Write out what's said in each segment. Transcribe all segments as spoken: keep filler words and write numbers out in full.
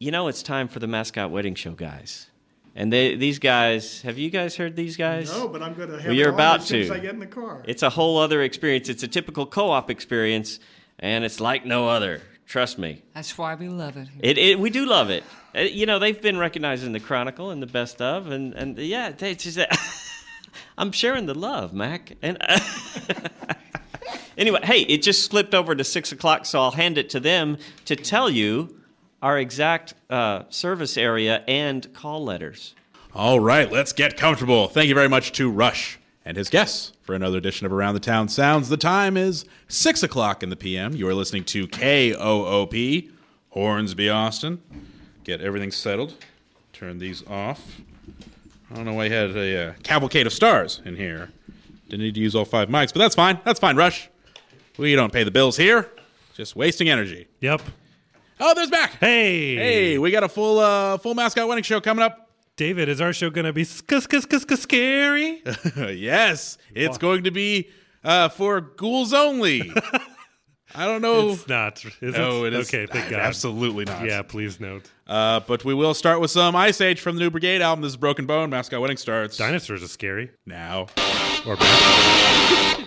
you know it's time for the Mascot Wedding Show, guys. And they, these guys, have you guys heard these guys? No, but I'm going to have well, you're it on about as soon to. as I get in the car. It's a whole other experience. It's a typical co-op experience, and it's like no other. Trust me. That's why we love it. It, it we do love it. Uh, you know, they've been recognized in the Chronicle and the Best of, and, and yeah, they just, I'm sharing the love, Mac. And uh, anyway, hey, it just slipped over to six o'clock, so I'll hand it to them to tell you our exact uh, service area and call letters. All right, let's get comfortable. Thank you very much to Rush and his guests for another edition of Around the Town Sounds. The time is six o'clock in the p m. You are listening to K O O P, Hornsby, Austin. Get everything settled. Turn these off. I don't know why you had a uh, cavalcade of stars in here. Didn't need to use all five mics, but that's fine. That's fine, Rush. We don't pay the bills here. Just wasting energy. Yep. Oh, there's Mac. Hey. Hey, we got a full uh, full Mascot Wedding Show coming up. David, is our show going to be sk- sk- sk- sk- scary? Yes, it's going to be uh, for ghouls only. I don't know. It's not. Is no, it? it is. Okay, thank God. Absolutely not. Yeah, please note. Uh, but we will start with some Ice Age from the new Brigade album. This is Broken Bone. Mascot Wedding starts Dinosaurs are scary. now. Or basketball.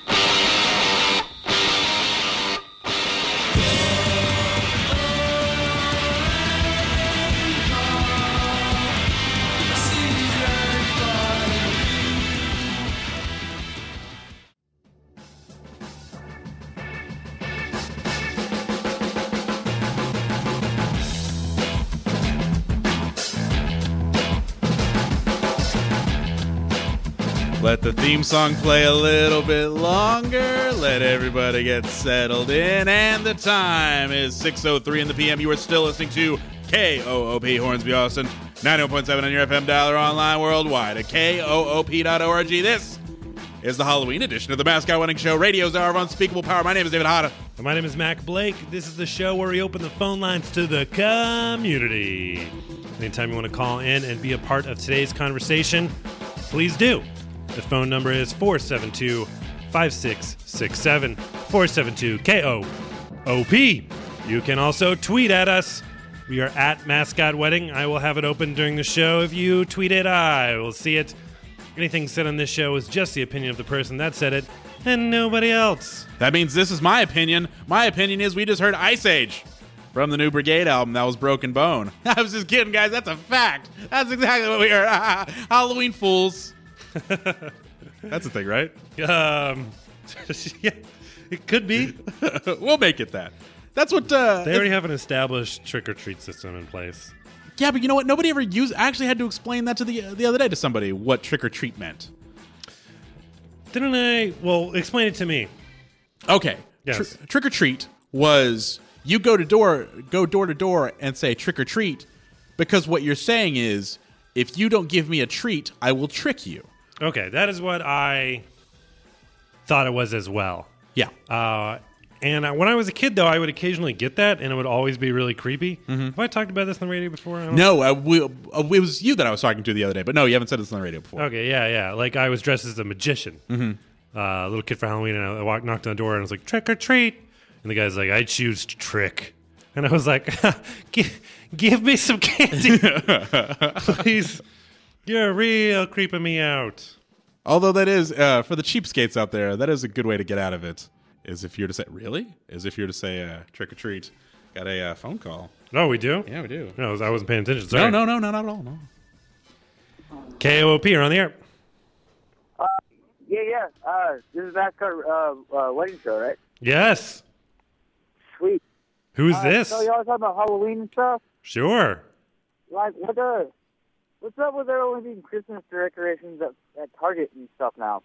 Let the theme song play a little bit longer. Let everybody get settled in. And the time is six oh three in the p m. You are still listening to K O O P Hornsby, Austin. ninety-one point seven on your F M dial or online worldwide at K O O P dot org. This is the Halloween edition of the Mascot Wedding Show. Radio's hour of unspeakable power. My name is David Hada. My name is Mac Blake. This is the show where we open the phone lines to the community. Anytime you want to call in and be a part of today's conversation, please do. The phone number is four seven two, five six six seven, four seven two K O O P. You can also tweet at us. We are at Mascot Wedding. I will have it open during the show. If you tweet it, I will see it. Anything said on this show is just the opinion of the person that said it and nobody else. That means this is my opinion. My opinion is we just heard Ice Age from the new Brigade album. That was Broken Bone. I was just kidding, guys. That's a fact. That's exactly what we heard. Halloween fools. That's a thing, right? Um, yeah, it could be. We'll make it that. That's what... Uh, they already have an established trick-or-treat system in place. Yeah, but you know what? Nobody ever used... I actually had to explain that to the the other day to somebody, what trick-or-treat meant. Didn't I? Well, explain it to me. Okay. Yes. Tr- trick-or-treat was you go to door, go door to door and say trick-or-treat because what you're saying is, if you don't give me a treat, I will trick you. Okay, that is what I thought it was as well. Yeah. Uh, and uh, when I was a kid, though, I would occasionally get that, and it would always be really creepy. Mm-hmm. Have I talked about this on the radio before? I don't no, uh, we, uh, it was you that I was talking to the other day, but no, you haven't said this on the radio before. Okay, yeah, yeah. Like, I was dressed as a magician. Mm-hmm. Uh, a little kid for Halloween, and I walked, knocked on the door, and I was like, trick or treat. And the guy's like, I choose trick. And I was like, give, give me some candy. Please. You're real creeping me out. Although that is, uh, for the cheapskates out there, that is a good way to get out of it. Is if you're to say, really? Is if you're to say uh, trick or treat. Got a uh, phone call. Oh, we do? Yeah, we do. No, I wasn't paying attention. Sorry. No, no, no, no, not at all. No. K O O P, you're on the air. Uh, yeah, yeah. Uh, this is Mascot uh, uh, Wedding Show, right? Yes. Sweet. Who's uh, this? So y'all talking about Halloween and stuff? Sure. Like, what the... What's up with there only being Christmas decorations at, at Target and stuff now?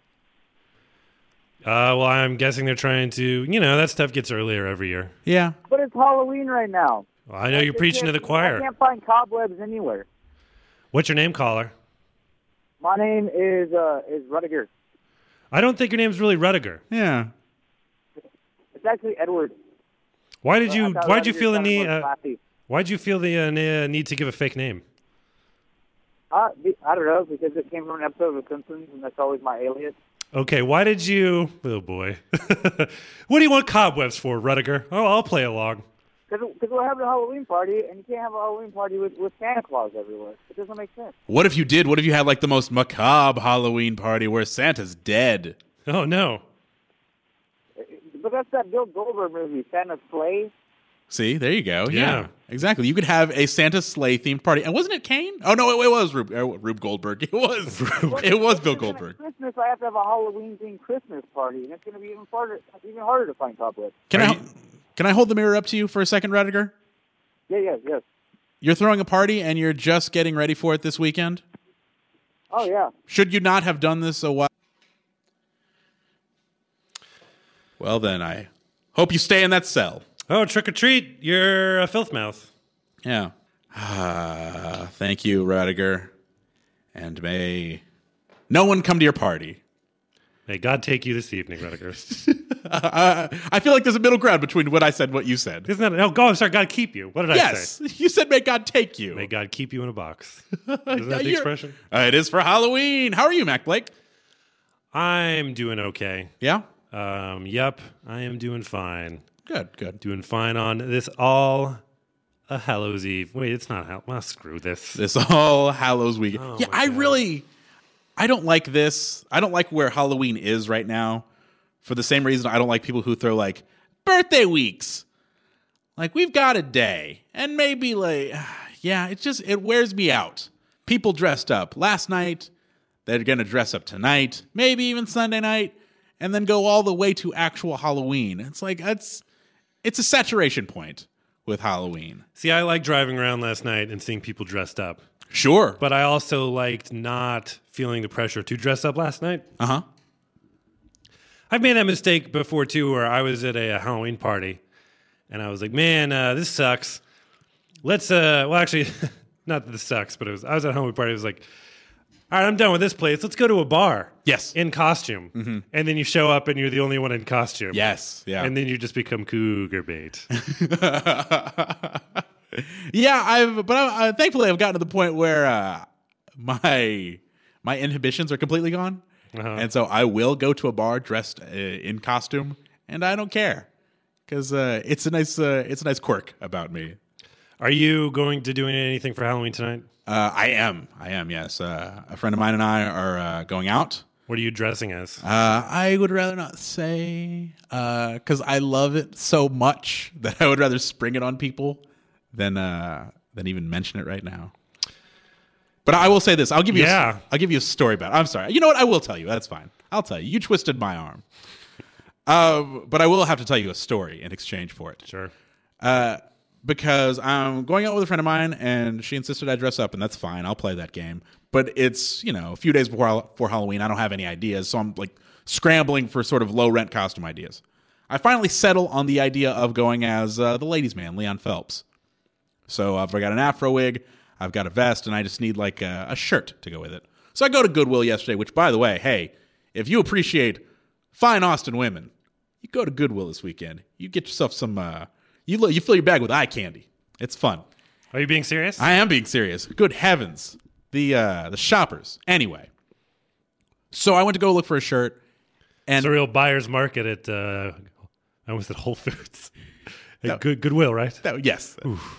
Uh, well, I'm guessing they're trying to, you know, that stuff gets earlier every year. Yeah. But it's Halloween right now. Well, I know you're preaching to the choir. I can't find cobwebs anywhere. What's your name, caller? My name is uh, is Rudiger. I don't think your name's really Rudiger. Yeah. It's actually Edward. Why did you? Uh, Why did you feel the sounded need? more Uh, classy. why did you feel the uh, ne- need to give a fake name? Uh, I don't know, because it came from an episode of The Simpsons, and that's always my alias. Okay, why did you? Oh boy, what do you want cobwebs for, Rudiger? Oh, I'll play along. Because we're having a Halloween party, and you can't have a Halloween party with, with Santa Claus everywhere. It doesn't make sense. What if you did? What if you had like the most macabre Halloween party where Santa's dead? Oh, no. But that's that Bill Goldberg movie, Santa's Sleigh. See, there you go. Yeah. Yeah. Exactly. You could have a Santa sleigh themed party. And wasn't it Kane? Oh, no, it, it was Rube, uh, Rube Goldberg. It was. it was Bill Goldberg. Christmas, I have to have a Halloween-themed Christmas party, and it's going to be even harder, even harder to find cobwebs. Can Are I you- can I hold the mirror up to you for a second, Rediger? Yeah, yes, yes. You're throwing a party and you're just getting ready for it this weekend? Oh, yeah. Should you not have done this a while? Well, then I hope you stay in that cell. Oh, trick or treat. You're a filth mouth. Yeah. Ah, thank you, Radiger. And may no one come to your party. May God take you this evening, Rediger. Uh, I feel like there's a middle ground between what I said and what you said. Isn't that? Oh, God, sorry. God keep you. What did I Yes, say? you said may God take you. May God keep you in a box. Isn't that the You're- expression? Uh, it is for Halloween. How are you, Mac Blake? I'm doing okay. Yeah? Um, yep, I am doing fine. Good, good. Doing fine on this all a Hallows Eve. Wait, it's not Hall. Well, screw this. This All Hallows Week. Oh, yeah, my I God. really, I don't like this. I don't like where Halloween is right now for the same reason I don't like people who throw like birthday weeks. Like, we've got a day and maybe like, yeah, it just, it wears me out. People dressed up last night. They're going to dress up tonight, maybe even Sunday night, and then go all the way to actual Halloween. It's like, it's, it's a saturation point with Halloween. See, I like driving around last night and seeing people dressed up. Sure. But I also liked not feeling the pressure to dress up last night. Uh-huh. I've made that mistake before, too, where I was at a, a Halloween party, and I was like, man, uh, this sucks. Let's, uh, well, actually, not that this sucks, but it was, I was at a Halloween party. I was like, all right, I'm done with this place. Let's go to a bar. Yes. In costume. Mm-hmm. And then you show up and you're the only one in costume. Yes. Yeah. And then you just become cougar bait. Yeah, I've but I, uh, thankfully I've gotten to the point where uh, my my inhibitions are completely gone, Uh-huh. and so I will go to a bar dressed uh, in costume, and I don't care because uh, it's a nice uh, it's a nice quirk about me. Are you going to do anything for Halloween tonight? Uh, I am, I am. Yes, uh, a friend of mine and I are uh, going out. What are you dressing as? Uh, I would rather not say because I love it so much that I would rather spring it on people than uh, than even mention it right now. But I will say this: I'll give you, Yeah. a, I'll give you a story about it. I'm sorry. You know what? I will tell you. That's fine. I'll tell you. You twisted my arm, um, but I will have to tell you a story in exchange for it. Sure. Uh, because I'm going out with a friend of mine, and she insisted I dress up, and that's fine. I'll play that game. But it's, you know, a few days before before Halloween. I don't have any ideas, so I'm like scrambling for sort of low rent costume ideas. I finally settle on the idea of going as uh, the ladies' man, Leon Phelps. So I've got an afro wig, I've got a vest, and I just need like a, a shirt to go with it. So I go to Goodwill yesterday, which, by the way, hey, if you appreciate fine Austin women, you go to Goodwill this weekend. You get yourself some, uh, you, lo- you fill your bag with eye candy. It's fun. Are you being serious? I am being serious. Good heavens. The uh, the shoppers. Anyway. So I went to go look for a shirt. And It's a real buyer's market at, uh, I almost at Whole Foods. At No. Good, Goodwill, right? That, yes.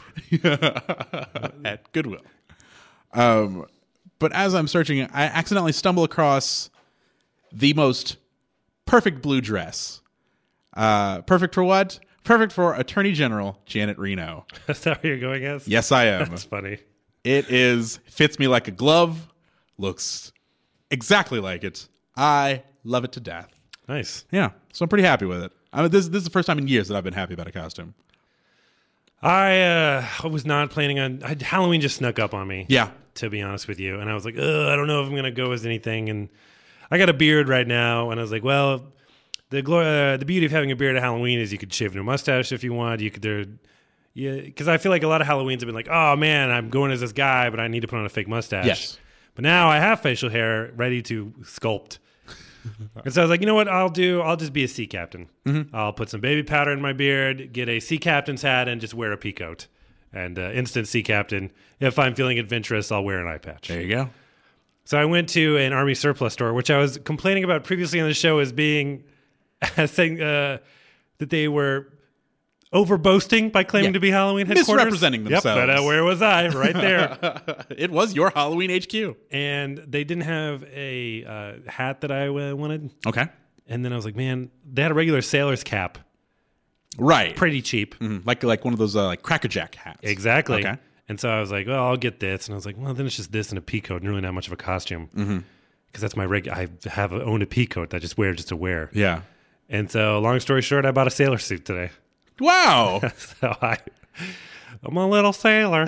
At Goodwill. Um, but as I'm searching, I accidentally stumble across the most perfect blue dress. Uh, perfect for what? Perfect for Attorney General Janet Reno. That's that what you're going as? Yes, I am. That's funny. It is fits me like a glove. Looks exactly like it. I love it to death. Nice. Yeah, so I'm pretty happy with it. I mean, this this is the first time in years that I've been happy about a costume. I uh, I was not planning on I, Halloween. Just snuck up on me. Yeah. To be honest with you, and I was like, Ugh, I don't know if I'm gonna go as anything. And I got a beard right now, and I was like, well, the glo- uh, the beauty of having a beard at Halloween is you could shave a mustache if you want. You could there, yeah, because I feel like a lot of Halloweens have been like, oh man, I'm going as this guy, but I need to put on a fake mustache. Yes. But now I have facial hair ready to sculpt. And so I was like, you know what I'll do? I'll just be a sea captain. Mm-hmm. I'll put some baby powder in my beard, get a sea captain's hat, and just wear a peacoat. And uh, instant sea captain. If I'm feeling adventurous, I'll wear an eye patch. There you go. So I went to an army surplus store, which I was complaining about previously on the show as being, as saying uh, that they were over boasting by claiming Yeah. to be Halloween headquarters. Misrepresenting Yep, themselves. but uh, where was I? Right there. It was your Halloween H Q. And they didn't have a uh, hat that I uh, wanted. Okay. And then I was like, man, they had a regular sailor's cap. Right. Pretty cheap. Mhm. Like like one of those uh, like Cracker Jack hats. Exactly. Okay. And so I was like, well, I'll get this. And I was like, well, then it's just this and a pea coat and really not much of a costume. Because mm-hmm. that's my regular, I have owned a pea coat that I just wear just to wear. Yeah. And so long story short, I bought a sailor suit today. Wow. So I, I'm a little sailor.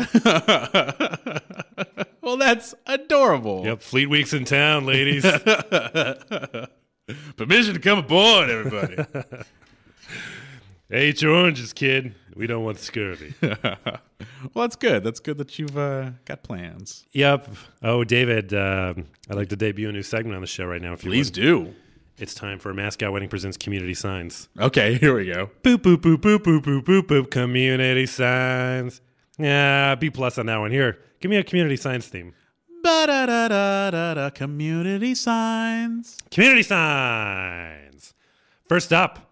Well, that's adorable. Yep, Fleet Week's in town, ladies. Permission to come aboard, everybody. Hey, your oranges, kid. We don't want scurvy. Well, that's good. That's good that you've uh, got plans. Yep. Oh, David, um, I'd like to debut a new segment on the show right now. If you Please would. do. It's time for Mascot Wedding Presents Community Signs. Okay, here we go. Boop, boop, boop, boop, boop, boop, boop, boop. Community signs. Yeah, B plus on that one. Here, give me a community signs theme. Ba-da-da-da-da-da, community signs. Community signs. First up,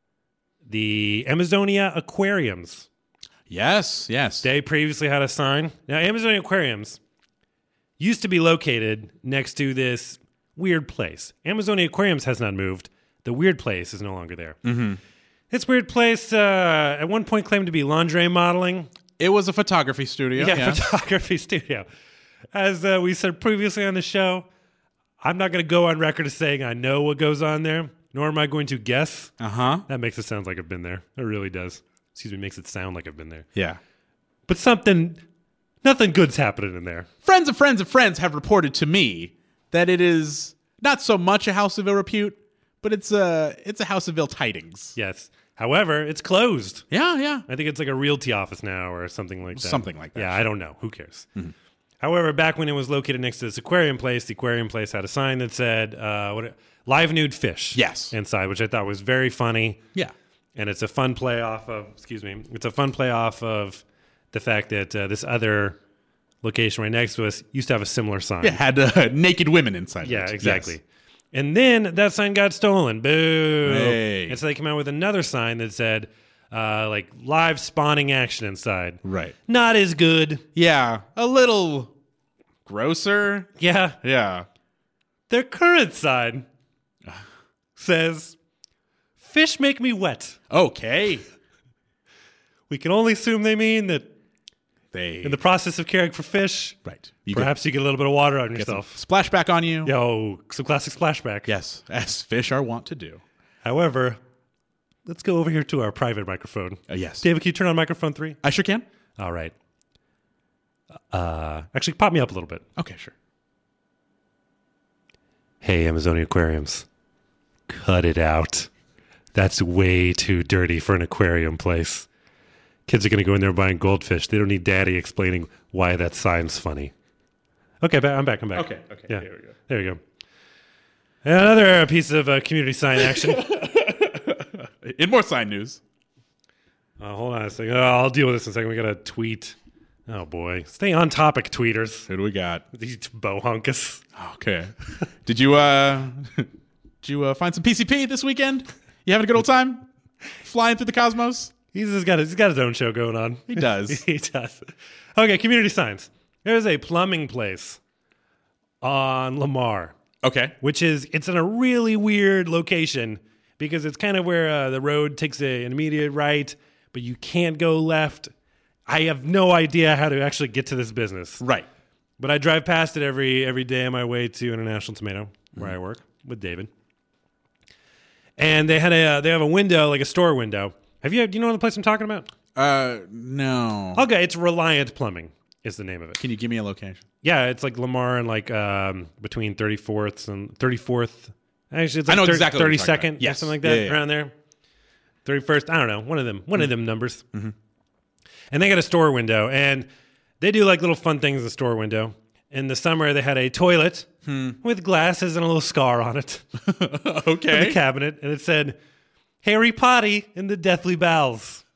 the Amazonia Aquariums. Yes, yes. They previously had a sign. Now, Amazonia Aquariums used to be located next to this weird place. Amazonia Aquariums has not moved. The weird place is no longer there. Mm-hmm. This weird place uh, at one point claimed to be lingerie modeling. It was a photography studio. Yeah, Yeah, photography studio. As uh, we said previously on the show, I'm not going to go on record as saying I know what goes on there, nor am I going to guess. Uh-huh. That makes it sound like I've been there. It really does. Excuse me, makes it sound like I've been there. Yeah. But something, nothing good's happening in there. Friends of friends of friends have reported to me that it is not so much a house of ill repute, but it's a it's a house of ill tidings. Yes. However, it's closed. Yeah, yeah. I think it's like a realty office now or something like that. Something like that. Yeah, I don't know. Who cares? Mm-hmm. However, back when it was located next to this aquarium place, the aquarium place had a sign that said uh, what, live nude fish Yes. inside, which I thought was very funny. Yeah. And it's a fun play off of, excuse me, it's a fun play off of the fact that uh, this other location right next to us used to have a similar sign. It had uh, naked women inside. Yeah, it. exactly. Yes. And then that sign got stolen. Boo. Hey. And so they came out with another sign that said, uh, like, live spawning action inside. Right. Not as good. Yeah, a little grosser. Yeah. Yeah. Their current sign says, fish make me wet. Okay. We can only assume they mean that They in the process of caring for fish, right. You perhaps you get a little bit of water on get some yourself. splashback on you. Yo, some classic splashback. Yes, as fish are wont to do. However, let's go over here to our private microphone. Uh, yes. David, can you turn on microphone three? I sure can. All right. Uh, actually, pop me up a little bit. Okay, sure. Hey, Amazonia Aquariums. Cut it out. That's way too dirty for an aquarium place. Kids are going to go in there buying goldfish. They don't need daddy explaining why that sign's funny. Okay, ba- I'm back. I'm back. Okay, okay, Yeah, here we go. There you go. Another piece of uh, community sign action. In more sign news. Uh, hold on a second. Oh, I'll deal with this in a second. We got a tweet. Oh, boy. Stay on topic, tweeters. Who do we got? These bohunkus. Okay. Did you uh did you uh, find some P C P this weekend? You having a good old time? Flying through the cosmos? He's just got, he's got his own show going on. He does. He does. Okay, community signs. There's a plumbing place on Lamar, Okay. which is, it's in a really weird location because it's kind of where uh, the road takes a, an immediate right, but you can't go left. I have no idea how to actually get to this business. Right. But I drive past it every every day on my way to International Tomato, where I work with David. And they had a they have a window, like a store window. Have you do you know the place I'm talking about? Uh no. Okay, it's Reliant Plumbing is the name of it. Can you give me a location? Yeah, it's like Lamar and like um, between thirty-fourth and thirty-fourth. Actually, it's like I know thir- exactly what you're talking thirty-second, about. Yes. something like that, Yeah, yeah, yeah. around there. thirty-first, I don't know, one of them, one mm-hmm. of them numbers. Mm-hmm. And they got a store window, and they do like little fun things in the store window. In the summer, they had a toilet hmm. with glasses and a little scar on it. Okay. In the cabinet, and it said, Harry Potty in the Deathly Bowels.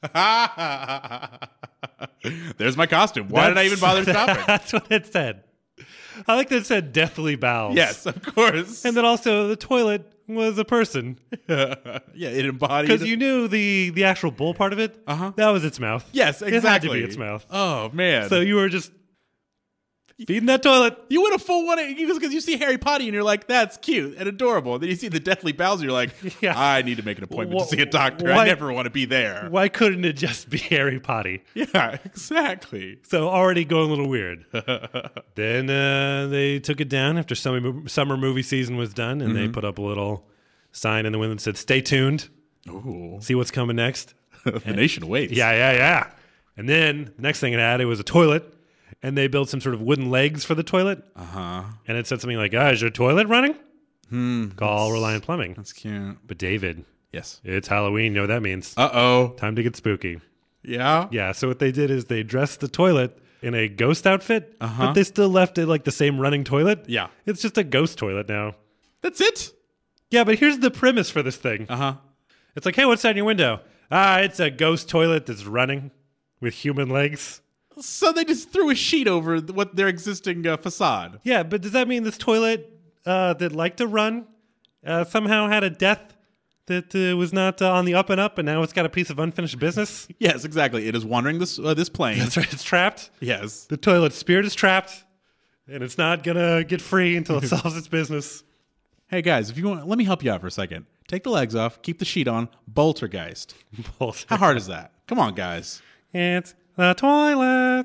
There's my costume. Why That's, did I even bother stopping? That's what it said. I like that it said Deathly Bowels. Yes, of course. And then also the toilet was a person. yeah, it embodied. Because you knew the, the actual bull part of it. Uh-huh. That was its mouth. Yes, exactly. It had to be its mouth. Oh man. So you were just feeding that toilet. You went a full one because you see Harry Potter and you're like, that's cute and adorable. And then you see the Deathly Bowser, you're like, Yeah. I need to make an appointment Wh- to see a doctor. why- I never want to be there. Why couldn't it just be Harry Potter? Yeah, exactly. So already going a little weird. Then uh, they took it down after summer, summer movie season was done, and Mm-hmm. they put up a little sign in the window that said, stay tuned. Ooh. See what's coming next. The nation waits. Yeah, yeah, yeah. And then the next thing it had, it was a toilet, and they built some sort of wooden legs for the toilet. Uh-huh. And it said something like, ah, is your toilet running? Hmm. Call Reliant Plumbing. That's cute. But David, Yes. it's Halloween. You know what that means. Uh-oh. Time to get spooky. Yeah? Yeah, so what they did is they dressed the toilet in a ghost outfit, Uh-huh. but they still left it like the same running toilet. Yeah. It's just a ghost toilet now. That's it? Yeah, but here's the premise for this thing. Uh-huh. It's like, hey, what's on your window? Ah, it's a ghost toilet that's running with human legs. So they just threw a sheet over th- what their existing uh, facade. Yeah, but does that mean this toilet uh, that liked to run uh, somehow had a death that uh, was not uh, on the up and up, and now it's got a piece of unfinished business? Yes, exactly. It is wandering this uh, this plane. That's right, it's trapped. Yes. The toilet spirit is trapped, and it's not going to get free until it solves its business. Hey guys, if you want, let me help you out for a second. Take the legs off, keep the sheet on, Boltergeist. Bullshit. How hard is that? Come on, guys. It's the toilet.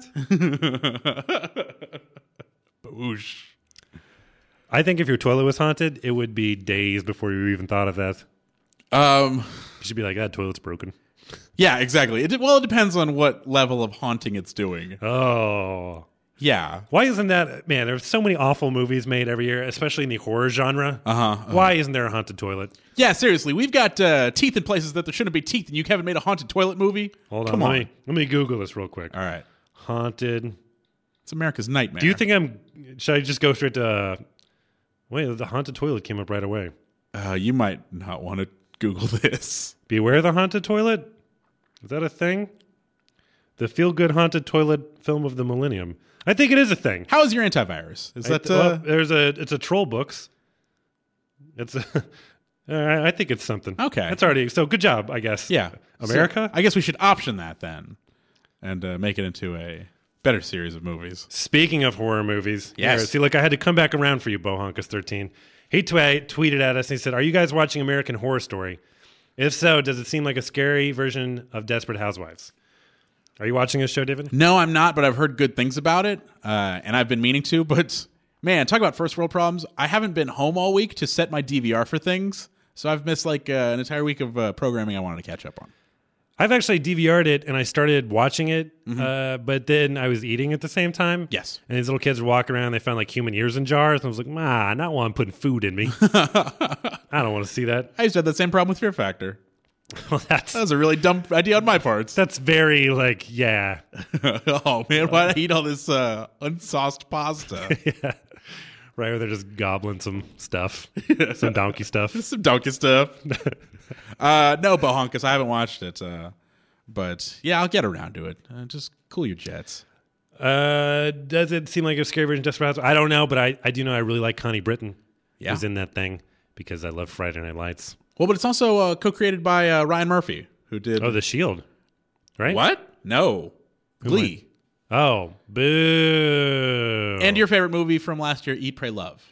Boosh. I think if your toilet was haunted, it would be days before you even thought of that. Um. You should be like, that toilet's broken. Yeah, exactly. It, well, it depends on what level of haunting it's doing. Oh. Yeah. Why isn't that, man, there's so many awful movies made every year, especially in the horror genre. Uh-huh, uh-huh. Why isn't there a haunted toilet? Yeah, seriously. We've got uh, teeth in places that there shouldn't be teeth, and you haven't made a haunted toilet movie? Hold on, Come let on. me let me Google this real quick. All right. Haunted. It's America's nightmare. Do you think I'm, should I just go straight to, uh, wait, the haunted toilet came up right away. Uh, you might not want to Google this. Beware the haunted toilet? Is that a thing? The feel-good haunted toilet film of the millennium. I think it is a thing. How is your antivirus? Is I, that... well, Uh, there's a, it's a troll books. It's a, I think it's something. Okay. That's already, so good job, I guess. yeah. America? So I guess we should option that then and uh, make it into a better series of movies. Speaking of horror movies, Yes. here, see, look, I had to come back around for you, Bohonkus thirteen. He tw- tweeted at us and he said, "Are you guys watching American Horror Story? If so, does it seem like a scary version of Desperate Housewives?" Are you watching this show, David? No, I'm not, but I've heard good things about it, uh, and I've been meaning to. But man, talk about first world problems. I haven't been home all week to set my D V R for things, so I've missed like uh, an entire week of uh, programming I wanted to catch up on. I've actually D V R'd it and I started watching it, uh, but then I was eating at the same time. Yes. And these little kids were walking around. They found like human ears in jars. And I was like, "Ma, not while I'm putting food in me. I don't want to see that." I used to have that same problem with Fear Factor. Well, that's That was a really dumb idea on my part. that's very like, yeah. Oh man, why did I eat all this uh, unsauced pasta? Right, where they're just gobbling some stuff, some donkey stuff. Some donkey stuff. uh, no, Bohonkus, I haven't watched it. Uh, but yeah, I'll get around to it. Uh, just cool your jets. Uh, does it seem like a scary version of Desperate Housewives? I don't know, but I, I do know I really like Connie Britton, Yeah. who's in that thing, because I love Friday Night Lights. Well, but it's also uh, co-created by uh, Ryan Murphy, who did... Oh, The Shield, right? What? No. Glee. Oh, boo. And your favorite movie from last year, Eat, Pray, Love.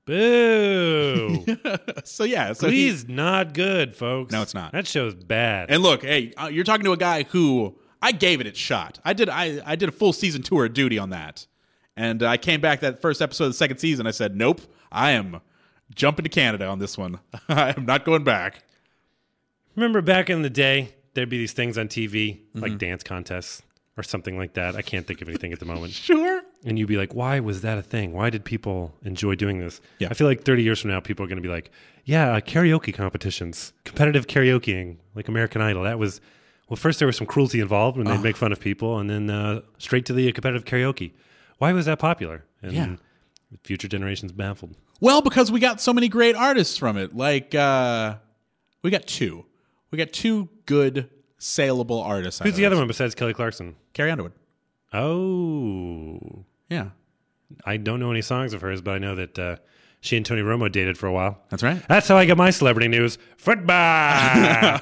Boo. So yeah. So he- Glee's not good, folks. No, it's not. That show's bad. and look, hey, uh, you're talking to a guy who... I gave it its shot. I did I, I did a full season tour of duty on that. And uh, I came back that first episode of the second season. I said, nope, I am jumping to Canada on this one. I am not going back. Remember back in the day, there'd be these things on T V, Mm-hmm. like dance contests or something like that. I can't think of anything at the moment. Sure. And you'd be like, why was that a thing? Why did people enjoy doing this? Yeah. I feel like thirty years from now, people are going to be like, yeah, uh, karaoke competitions, competitive karaokeing, like American Idol. That was, well, first there was some cruelty involved when they'd make fun of people, and then uh, straight to the competitive karaoke. Why was that popular? And Yeah. future generations baffled. Well, because we got so many great artists from it. Like, uh, we got two. We got two good, saleable artists. out Who's of the other this. one besides Kelly Clarkson? Carrie Underwood. Oh, Yeah. I don't know any songs of hers, but I know that uh, She and Tony Romo dated for a while. That's right. That's how I get my celebrity news. Football.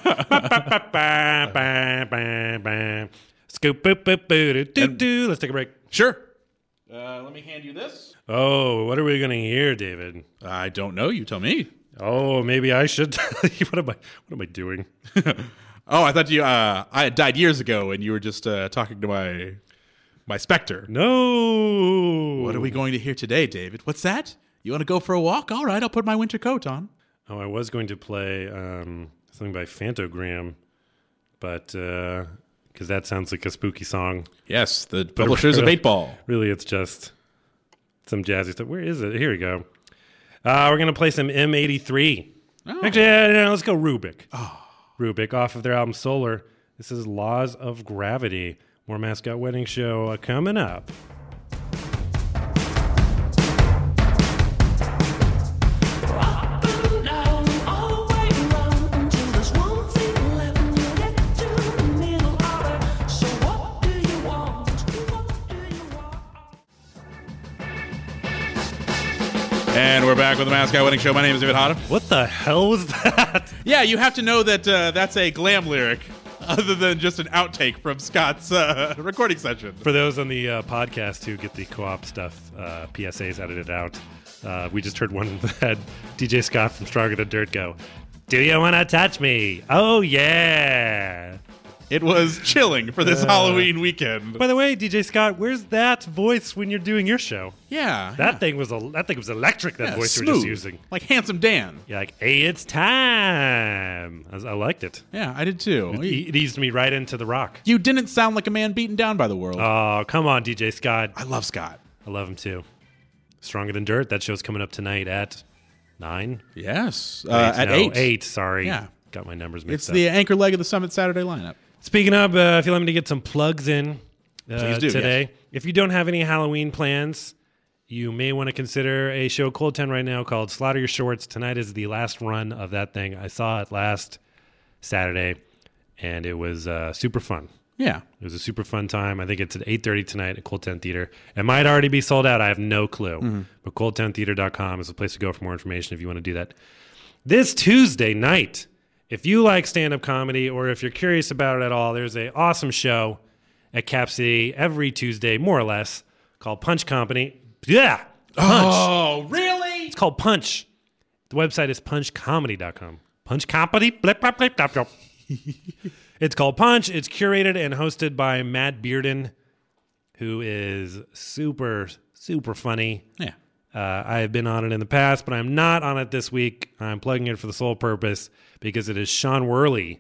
Scoop, boop, boop, boo, doo, doo. Let's take a break. Sure. Uh, let me hand you this. Oh, what are we going to hear, David? I don't know. You tell me. Oh, maybe I should. what am I? What am I doing? Oh, I thought you. Uh, I had died years ago, and you were just uh, talking to my my specter. No. What are we going to hear today, David? What's that? You want to go for a walk? All right, I'll put my winter coat on. Oh, I was going to play um, something by Fantogram, but because uh, that sounds like a spooky song. Yes, the publishers of eight ball. Really, it's just some jazzy stuff. Where is it? Here we go. Uh, we're going to play some M eighty-three. Oh. Actually, yeah, yeah, let's go Rubik. Oh. Rubik off of their album Solar. This is Laws of Gravity. More Mascot Wedding Show uh, coming up. And we're back with the Mascot Wedding Show. My name is David Hotta. What the hell was that? Yeah, you have to know that uh, that's a glam lyric other than just an outtake from Scott's uh, recording session. For those on the uh, podcast who get the co-op stuff, uh, P S As edited out, uh, we just heard one that had D J Scott from Stronger Than Dirt go, "Do you want to touch me? Oh, yeah." It was chilling for this Uh, Halloween weekend. By the way, D J Scott, where's that voice when you're doing your show? Yeah. That yeah. thing was a, that thing was electric, that Yeah, voice smooth, you were just using. Like Handsome Dan. You're like, hey, it's time. I, was- I liked it. Yeah, I did too. It, it eased me right into the rock. You didn't sound like a man beaten down by the world. Oh, come on, D J Scott. I love Scott. I love him too. Stronger Than Dirt. That show's coming up tonight at nine. Yes. Uh, Eight, at no, eight. Eight, sorry. Yeah. Got my numbers mixed It's up. the anchor leg of the Summit Saturday lineup. Speaking of, uh, if you let me to get some plugs in uh, Please do, today. yes. If you don't have any Halloween plans, you may want to consider a show Cold Town right now called Slaughter Your Shorts. Tonight is the last run of that thing. I saw it last Saturday, and it was uh, super fun. Yeah. It was a super fun time. I think it's at eight thirty tonight at Cold Town Theater. It might already be sold out. I have no clue. Mm-hmm. But cold town theater dot com is the place to go for more information if you want to do that. This Tuesday night, if you like stand-up comedy or if you're curious about it at all, there's an awesome show at Cap City every Tuesday, more or less, called Punch Company. Yeah, Punch. Oh, really? It's called Punch. The website is punch comedy dot com. Punch Comedy? Blip, blip, blip, blip, blip. It's called Punch. It's curated and hosted by Matt Bearden, who is super, super funny. Yeah. Uh, I have been on it in the past, but I'm not on it this week. I'm plugging it for the sole purpose because it is Sean Worley,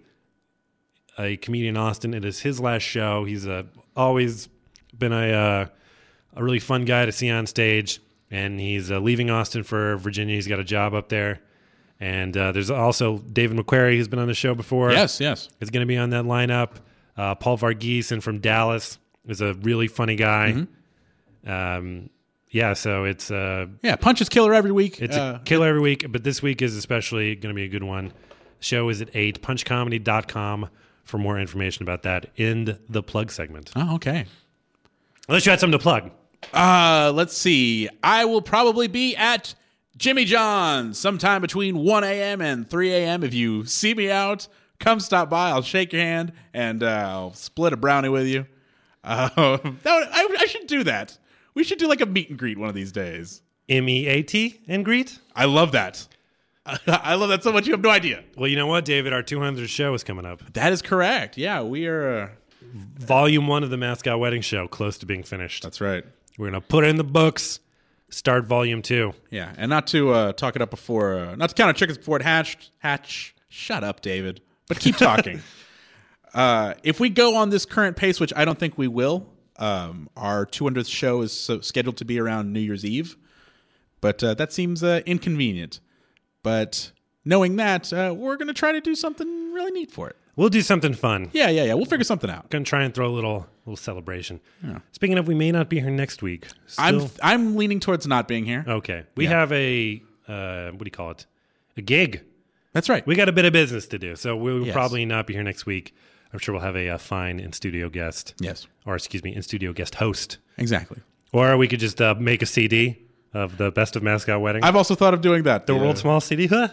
a comedian in Austin. It is his last show. He's a, always been a uh, a really fun guy to see on stage, and he's uh, leaving Austin for Virginia. He's got a job up there. And uh, there's also David McQuarrie, who's been on the show before. Yes, yes. Is going to be on that lineup. Uh, Paul Varghese from Dallas is a really funny guy. Mm-hmm. Um, yeah, so it's uh, Yeah, Punch is killer every week. it's Uh, a killer every week, but this week is especially going to be a good one. The show is at eight. punch comedy dot com for more information about that in the plug segment. Oh, okay. Unless you had something to plug. Uh, let's see. I will probably be at Jimmy John's sometime between one a.m. and three a.m. If you see me out, come stop by. I'll shake your hand and uh, I'll split a brownie with you. Uh, that would, I, I should do that. We should do like a meet and greet one of these days. M E A T and greet? I love that. I love that so much. You have no idea. Well, you know what, David? Our two hundredth show is coming up. That is correct. Yeah, we are. Uh, Volume one of the Mascot Wedding Show, close to being finished. that's right. We're going to put it in the books, start volume two. Yeah, and not to uh, talk it up before, uh, not to count our chickens before it hatched. Hatch. Shut up, David. But keep talking. uh, if we go on this current pace, which I don't think we will, um, our two hundredth show is so scheduled to be around New Year's Eve. But uh, that seems uh, inconvenient. But knowing that, uh, we're going to try to do something really neat for it. We'll do something fun. Yeah, yeah, yeah. We'll figure something out. Going to try and throw a little little celebration. Speaking of, we may not be here next week. I'm Still- I'm leaning towards not being here. okay. We Yeah. have a, uh, what do you call it? A gig. That's right. We got a bit of business to do, so we'll Yes. probably not be here next week. I'm sure we'll have a, uh fine in-studio guest. Yes, Or, excuse me, in-studio guest host. exactly. Or we could just uh, make a C D of the Best of Mascot Wedding. I've also thought of doing that. the yeah. World's Smallest C D. Did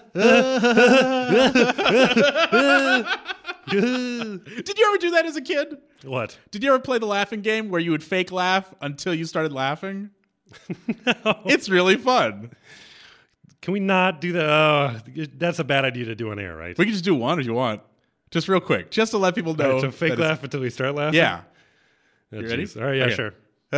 Did you ever do that as a kid? What? Did you ever play the laughing game where you would fake laugh until you started laughing? No. It's really fun. Can we not do that? Oh, that's a bad idea to do on air, right? We can just do one if you want. Just real quick. Just to let people know. Right, so fake that it's- laugh until we start laughing? Yeah. Oh, You ready? jeez. All right, yeah, Okay. sure.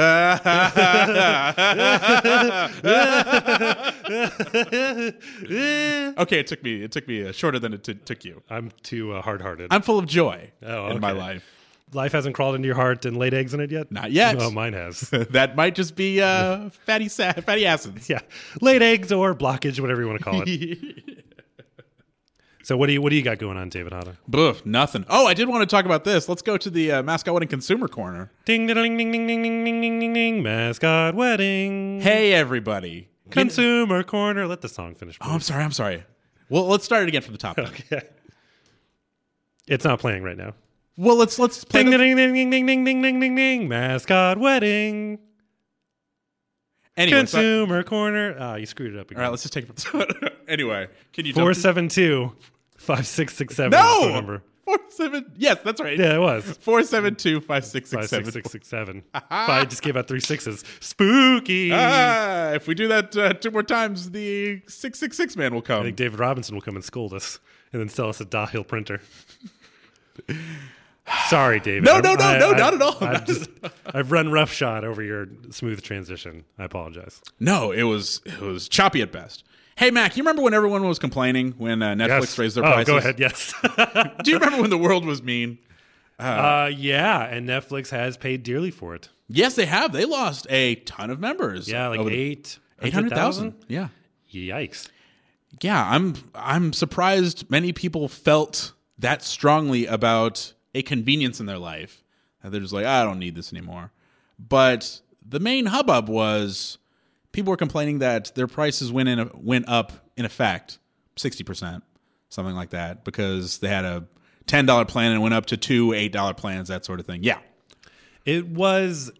Okay, it took me it took me uh, shorter than it t- took you. I'm too uh, hard-hearted. I'm full of joy Oh, in my okay. life. Life hasn't crawled into your heart and laid eggs in it yet? Not yet. Oh, mine has. That might just be uh, fatty sa- fatty acids. Yeah, laid eggs or blockage, whatever you want to call it. So what do you what do you got going on, David Hada? Boof, nothing. Oh, I did want to talk about this. Let's go to the uh, Mascot Wedding Consumer Corner. Ding ding ding ding ding ding ding ding ding ding ding. Mascot wedding. Hey, everybody. Consumer corner. Let the song finish. Oh, I'm sorry. I'm sorry. Well, let's start it again from the top. then. Okay. It's not playing right now. Well, let's let's play. Ding The, ding ding ding ding ding ding ding ding ding. Mascot wedding. anyway, so- Consumer corner. Ah, you screwed it up all again. right, let's just take it from the top. Anyway, can you Four jump? seven two five six six seven. Phone No. number. Four seven. Yes, that's right. Yeah, it was. Four seven two five six six Five seven. six six six seven. I just gave out three sixes. Spooky. Ah, if we do that uh, two more times, the six six six man will I come. think David Robinson will come and scold us and then sell us a Dahill printer. Sorry, David. No, I'm- no, no, I- no, I- not at all. I've just I've run roughshod over your smooth transition. I apologize. No, it was it was choppy at best. Hey, Mac, you remember when everyone was complaining when uh, Netflix Yes. raised their oh, prices? go ahead. Yes. Do you remember when the world was mean? uh, yeah, and Netflix has paid dearly for it. Yes, they have. They lost a ton of members. Yeah, like Over the- eight eight hundred thousand. Yeah. Yikes. Yeah, I'm I'm surprised many people felt that strongly about a convenience in their life. That they're just like, I don't need this anymore. But the main hubbub was people were complaining that their prices went in went up in effect sixty percent, something like that, because they had a ten dollar plan and went up to two eight dollar plans, that sort of thing. Yeah. It was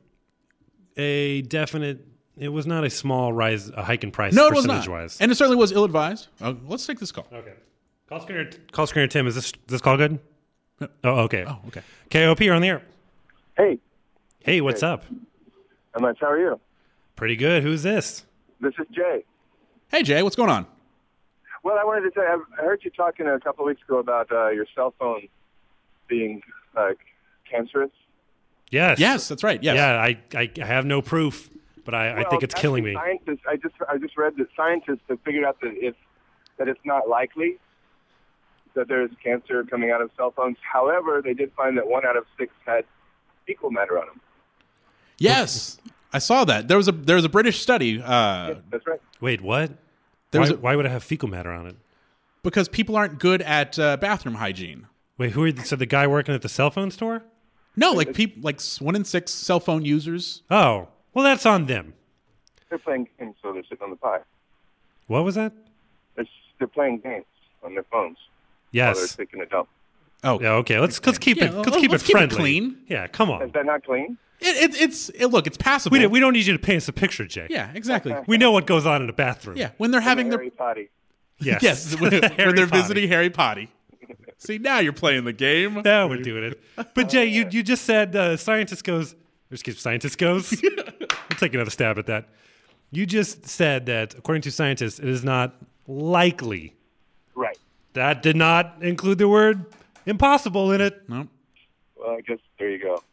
a definite. It was not a small rise, a hike in price. No, it was not. percentage-wise. And it certainly was ill advised. Uh, let's take this call. Okay. Call screener, call screener Tim, is this this call good? Oh, okay. Oh, okay. K O P, you're on the air. Hey, Hey, what's up? how much? How are you? Pretty good. Who's this? This is Jay. Hey, Jay, what's going on? Well, I wanted to say, I heard you talking a couple of weeks ago about uh, your cell phone being uh, cancerous. Yes. Yes, that's right. Yes. Yeah, I, I have no proof, but I, I Well, think it's killing me. actually, Scientists, I just I just read that scientists have figured out that it's that it's not likely that there's cancer coming out of cell phones. However, they did find that one out of six had fecal matter on them. Yes, I saw that. There was a there was a British study uh, That's right. Wait, what? There Why, was a- why would I have fecal matter on it? because people aren't good at uh, bathroom hygiene. Wait, who are so the guy working at the cell phone store? No, like people like s- one in six cell phone users. Oh, well, that's on them. They're playing games, so they're sitting on the pie. What was that? They're, they're playing games on their phones while they're Yes. taking a dump. Oh, Yeah. Okay. Let's let's keep Yeah, it let's let's keep it keep it friendly. clean. Yeah. Come Is on. that not clean? it, it, it's it, look, it's passable. We don't, we don't need you to paint us a picture, Jay. yeah, exactly. We know what goes on in a bathroom. Yeah, when they're having their Harry Potty. Yes. yes, when, The when Harry they're Potty. visiting Harry Potty. See, now you're playing the game. Now we're doing it. But Jay, you you just said uh, scientist goes. Or excuse scientist goes. We'll take another stab at that. You just said that according to scientists, it is not likely. Right. That did not include the word impossible in it. No. Well, I guess there you go.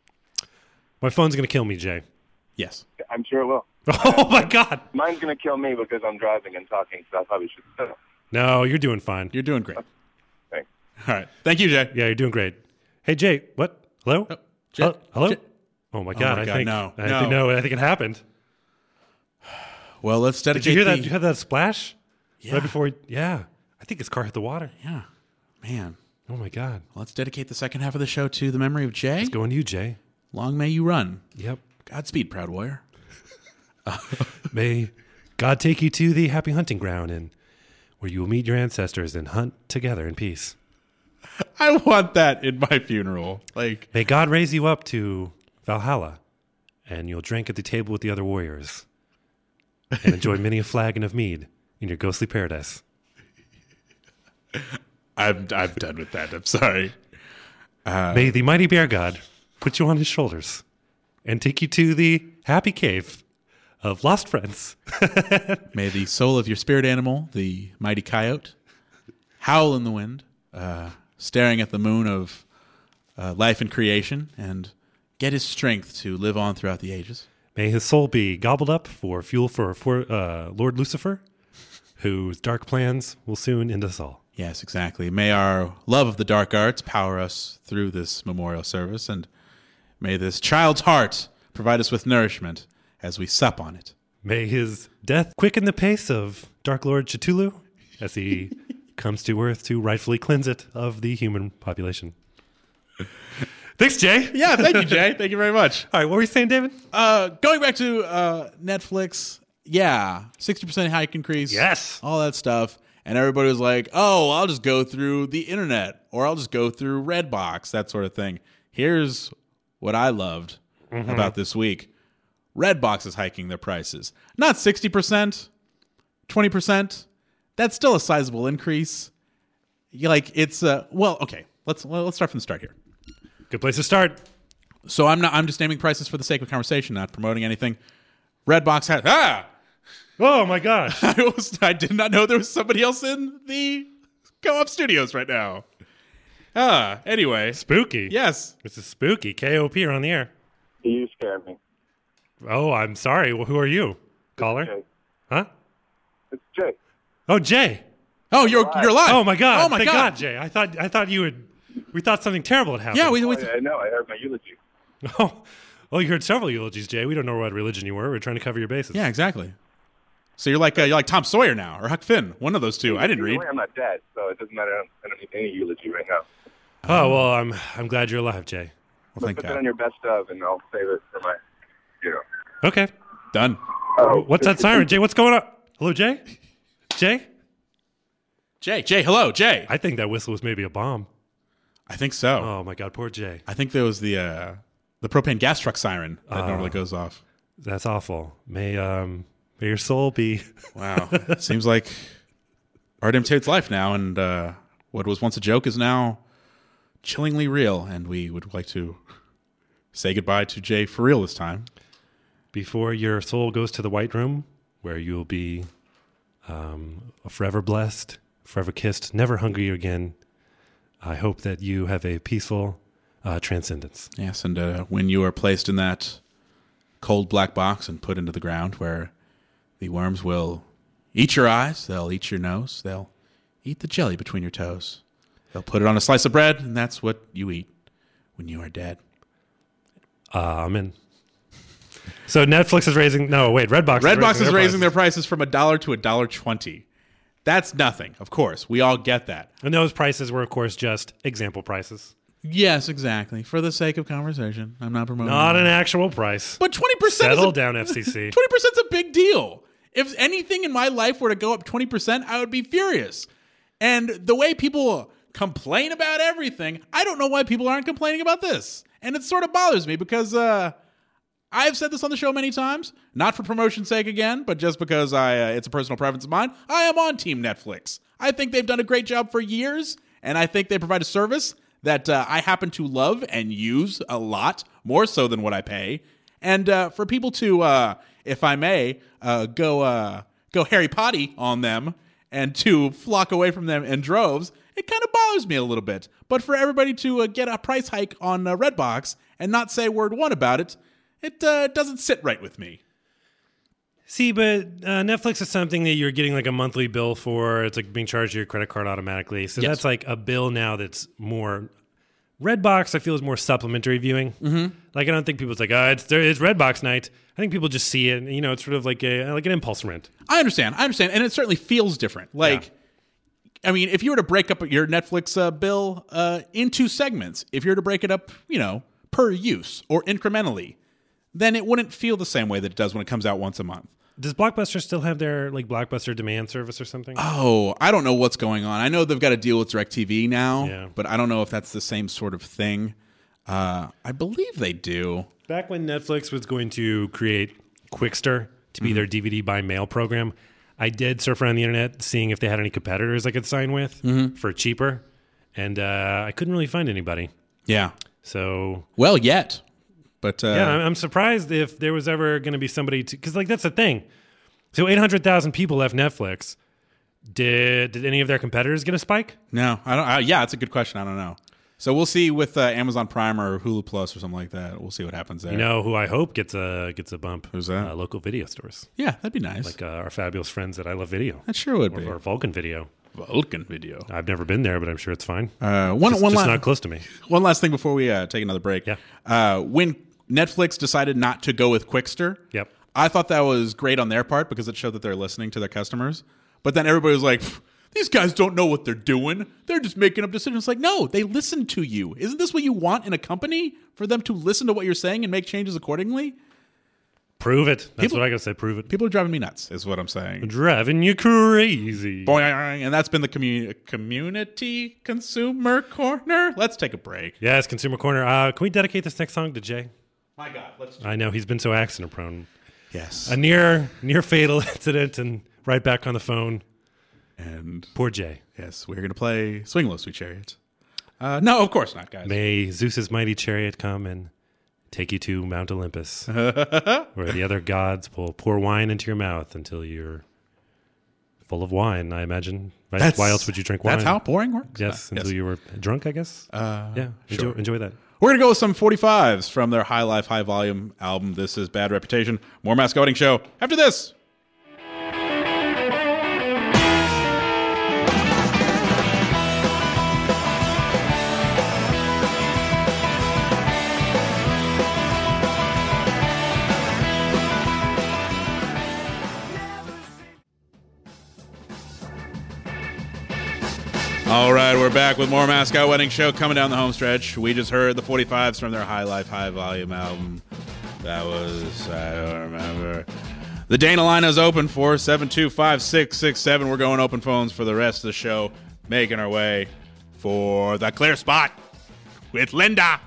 My phone's gonna kill me, Jay. Yes. I'm sure it will. Oh my God! Mine's going to kill me because I'm driving and talking, so I probably should settle. No, you're doing fine. You're doing great. Thanks. All right. Thank you, Jay. Yeah, you're doing great. Hey, Jay. What? Hello? Jay- Hel- Hello? Jay- Oh my God! my I God, think no, I no. think no. I think it happened. Well, let's dedicate. Did you hear that? the- Did you have that splash? Yeah. Right before. Yeah. I think his car hit the water. Yeah. Man, Oh my God! let's dedicate the second half of the show to the memory of Jay. It's going to you, Jay. Long may you run. Yep. Godspeed, proud warrior. May God take you to the happy hunting ground and where you will meet your ancestors and hunt together in peace. I want that in my funeral. Like, May God raise you up to Valhalla and you'll drink at the table with the other warriors. and enjoy many a flagon of mead in your ghostly paradise. I'm I'm done with that. I'm sorry. Uh, May the mighty bear god put you on his shoulders and take you to the happy cave of lost friends. May the soul of your spirit animal, the mighty coyote, howl in the wind, uh, staring at the moon of uh, life and creation, and get his strength to live on throughout the ages. May his soul be gobbled up for fuel for, for uh, Lord Lucifer, whose dark plans will soon end us all. Yes, exactly. May our love of the dark arts power us through this memorial service, and may this child's heart provide us with nourishment as we sup on it. May his death quicken the pace of Dark Lord Cthulhu as he comes to Earth to rightfully cleanse it of the human population. Thanks, Jay. Yeah, thank you, Jay. Thank you very much. All right, what were you saying, David? Uh, going back to uh, Netflix, yeah, sixty percent hike increase. Yes. All that stuff. And everybody was like, oh, I'll just go through the internet, or I'll just go through Redbox, that sort of thing. Here's what I loved mm-hmm. about this week. Redbox is hiking their prices. Not sixty percent, twenty percent. That's still a sizable increase. You like it's uh well, okay. Let's well, let's start from the start here. Good place to start. So I'm not I'm just naming prices for the sake of conversation, not promoting anything. Redbox has ah Oh my gosh. I was I did not know there was somebody else in the Co-op studios right now. Ah, anyway. Spooky. Yes. This is spooky. K O P are on the air. You scared me. Oh, I'm sorry. Well, who are you? Caller? Jay. Huh? It's Jay. Oh, Jay. Oh, you're Live. you're live. Oh my God. Oh my Thank God. God, Jay. I thought I thought you would we thought something terrible had happened. Yeah, we, we Oh, yeah, I know. I heard my eulogy. Oh, well, you heard several eulogies, Jay. We don't know what religion you were. We're trying to cover your bases. Yeah, exactly. So you're like uh, you're like Tom Sawyer now, or Huck Finn, one of those two. I didn't Either read. way, I'm not dead, so it doesn't matter. I don't, I don't need any eulogy right now. Oh well, I'm I'm glad you're alive, Jay. Well, thank Put that God. on your best of, and I'll save it for my, you know. Okay. Done. Oh, What's that siren, Jay? What's going on? Hello, Jay? Jay? Jay, Jay, hello, Jay. I think that whistle was maybe a bomb. I think so. Oh my God, poor Jay. I think there was the uh, the propane gas truck siren that Uh. normally goes off. That's awful. May um may your soul be. Wow. Seems like art imitates life now, and uh, what was once a joke is now chillingly real, and we would like to say goodbye to Jay for real this time. Before your soul goes to the White Room, where you'll be um, forever blessed, forever kissed, never hungry again, I hope that you have a peaceful uh, transcendence. Yes, and uh, when you are placed in that cold black box and put into the ground where the worms will eat your eyes, they'll eat your nose, they'll eat the jelly between your toes. They'll put it on a slice of bread, and that's what you eat when you are dead. Uh, I'm in. So Netflix is raising. No, wait. Redbox. Redbox is is raising, raising their prices. prices from a dollar to a dollar twenty. That's nothing, of course. We all get that. And those prices were, of course, just example prices, Yes, exactly. For the sake of conversation, I'm not promoting. not an actual price. But twenty percent. Settle is a, down, F C C. Twenty percent is a big deal. If anything in my life were to go up twenty percent, I would be furious. And the way people complain about everything, I don't know why people aren't complaining about this. And it sort of bothers me because uh, I've said this on the show many times, not for promotion's sake again, but just because I uh, it's a personal preference of mine. I am on Team Netflix. I think they've done a great job for years, and I think they provide a service that uh, I happen to love and use a lot, more so than what I pay. And uh, for people to, uh, if I may, uh, go uh, go Harry Potty on them and to flock away from them in droves, it kind of bothers me a little bit. But for everybody to uh, get a price hike on uh, Redbox and not say word one about it, it uh, doesn't sit right with me. See, but uh, Netflix is something that you're getting like a monthly bill for. It's like being charged to your credit card automatically. So Yes. that's like a bill now that's more. Redbox, I feel, is more supplementary viewing. Mm-hmm. Like, I don't think people's like, oh, it's, there, it's Redbox night. I think people just see it. And, you know, it's sort of like a like an impulse rent. I understand. I understand. And it certainly feels different. Like, Yeah. I mean, if you were to break up your Netflix uh, bill uh, into segments, if you were to break it up, you know, per use or incrementally, then it wouldn't feel the same way that it does when it comes out once a month. Does Blockbuster still have their like Blockbuster demand service or something? Oh, I don't know what's going on. I know they've got a deal with DirecTV now, Yeah. but I don't know if that's the same sort of thing. Uh, I believe they do. Back when Netflix was going to create Quickster to be their D V D by mail program. I did surf around the internet seeing if they had any competitors I could sign with for cheaper, and uh, I couldn't really find anybody. Yeah. So Well, yet. But uh, yeah, I'm I'm surprised if there was ever going to be somebody to, because like that's the thing. So eight hundred thousand people left Netflix. Did did any of their competitors get a spike? no, I don't. Uh, yeah, that's a good question. I don't know. So we'll see with uh, Amazon Prime or Hulu Plus or something like that. We'll see what happens there. You know who I hope gets a gets a bump? Who's that? Uh, local video stores, Yeah, that'd be nice. like uh, our fabulous friends at I Love Video that sure would or, be. or Vulcan Video. Vulcan Video. I've never been there, but I'm sure it's fine. Uh, one Just, one just last not close to me. one last thing before we uh, take another break. Yeah. Uh, when Netflix decided not to go with Quickster, Yep. I thought that was great on their part because it showed that they're listening to their customers. But then everybody was like, these guys don't know what they're doing. They're just making up decisions. It's like, no, they listen to you. Isn't this what you want in a company? For them to listen to what you're saying and make changes accordingly? Prove it. That's People- what I gotta say. Prove it. People are driving me nuts, is what I'm saying. Driving you crazy. Boing. And that's been the commu- community consumer corner. Let's take a break. Yes, Consumer Corner. Uh, can we dedicate this next song to Jay? My God, let's. I know he's been so accident prone. Yes. A near near fatal incident, and right back on the phone. And Poor Jay. yes, we're going to play Swing Low, Sweet Chariot. Uh, no, of course not, guys. May Zeus's mighty chariot come and take you to Mount Olympus, where the other gods will pour wine into your mouth until you're full of wine, I imagine. Right? That's- Why else would you drink wine? That's how pouring works? Yes, Uh, until you were drunk, I guess. Uh, yeah, enjoy, sure. enjoy that. We're going to go with some forty-fives from their High Life, High Volume album. This is Bad Reputation. More Mass Goating Show after this. All right, we're back with more Mascot Wedding Show coming down the home stretch. We just heard the forty-fives from their High Life, High Volume album. That was, I don't remember. The Dana line is open for seven two five, six six seven. We're going open phones for the rest of the show, making our way for the clear spot with Linda.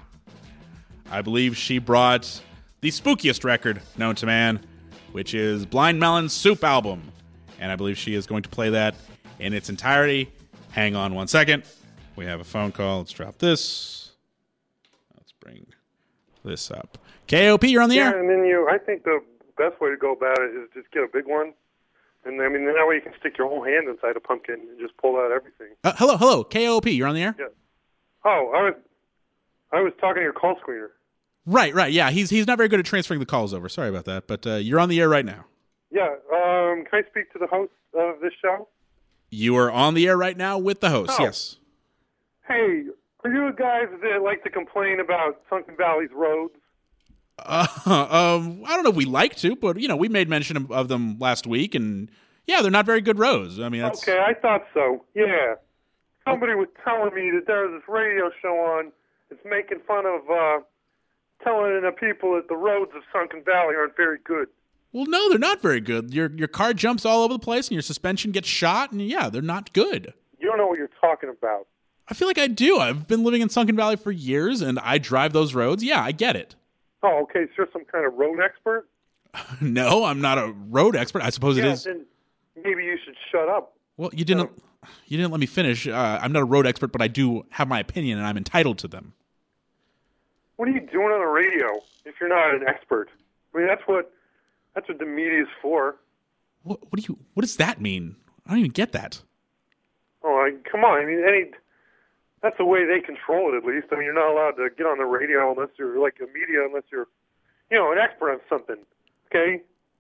I believe she brought the spookiest record known to man, which is Blind Melon's Soup album. And I believe she is going to play that in its entirety. Hang on one second. We have a phone call. Let's drop this. Let's bring this up. K O P, you're on the Yeah, air. and then you, I think the best way to go about it is just get a big one. And I mean, that way you can stick your whole hand inside a pumpkin and just pull out everything. Uh, hello, hello. K O P, you're on the air? Yeah. Oh, I was, I was talking to your call screener. Right, right. Yeah, he's he's not very good at transferring the calls over. Sorry about that. But uh, you're on the air right now. Yeah, um, can I speak to the host of this show? You are on the air right now with the host, Oh. yes. Hey, are you guys that like to complain about Sunken Valley's roads? Uh, um, I don't know if we like to, but, you know, we made mention of, of them last week, and, yeah, they're not very good roads. I mean, that's... Okay, I thought so. Yeah. Somebody was telling me that there was this radio show on that's making fun of uh, telling the people that the roads of Sunken Valley aren't very good. Well, no, they're not very good. Your your car jumps all over the place, and your suspension gets shot, and, yeah, they're not good. You don't know what you're talking about. I feel like I do. I've been living in Sunken Valley for years, and I drive those roads. Yeah, I get it. Oh, okay, so you're some kind of road expert? No, I'm not a road expert. I suppose it Yeah, is. then maybe you should shut up. Well, you didn't. You didn't let me finish. Uh, I'm not a road expert, but I do have my opinion, and I'm entitled to them. What are you doing on the radio if you're not an expert? I mean, that's what that's what the media is for. What, what do you? What does that mean? I don't even get that. Oh, I, come on. I mean, any that's the way they control it, at least. I mean, you're not allowed to get on the radio unless you're like a media, unless you're, you know, an expert on something. Okay?